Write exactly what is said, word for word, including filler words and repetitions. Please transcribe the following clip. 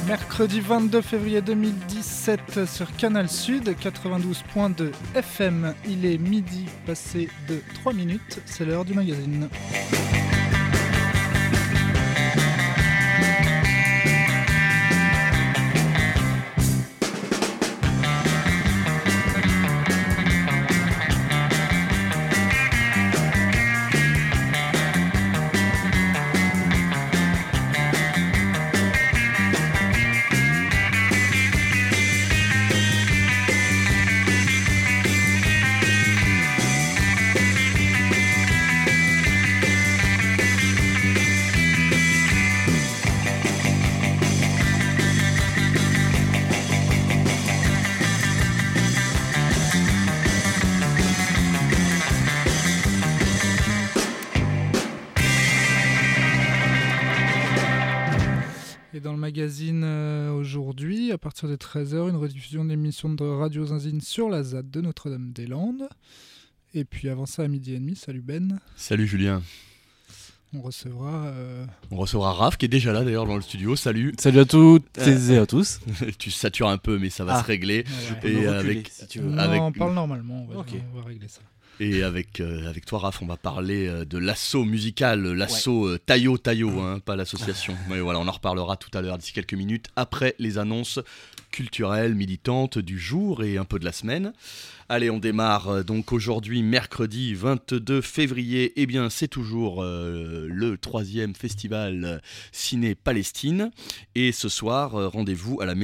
Mercredi vingt-deux février deux mille dix-sept sur Canal Sud, quatre-vingt-douze point deux F M. Il est midi passé de trois minutes, c'est l'heure du magazine. Dans le magazine euh, aujourd'hui, à partir des treize heures, une rediffusion de l'émission de Radio Zinzine sur la Z A D de Notre-Dame-des-Landes. Et puis avant ça, à midi et demi, salut Ben. Salut Julien. On recevra... Euh... On recevra Raph qui est déjà là d'ailleurs dans le studio, salut. Salut à toutes euh, et à tous. Tu satures un peu mais ça va ah. se régler. Ouais, et avec, si tu veux. Non, avec... on parle normalement, on va, okay. on va régler ça. Et avec, euh, avec toi Raph, on va parler euh, de l'assaut musical, l'assaut ouais. euh, Taillot Taillot, hein, pas l'association. Mais voilà, on en reparlera tout à l'heure d'ici quelques minutes, après les annonces culturelles, militantes du jour et un peu de la semaine. Allez, on démarre euh, donc aujourd'hui, mercredi vingt-deux février. Eh bien, c'est toujours euh, le troisième festival Ciné Palestine. Et ce soir, euh, rendez-vous à la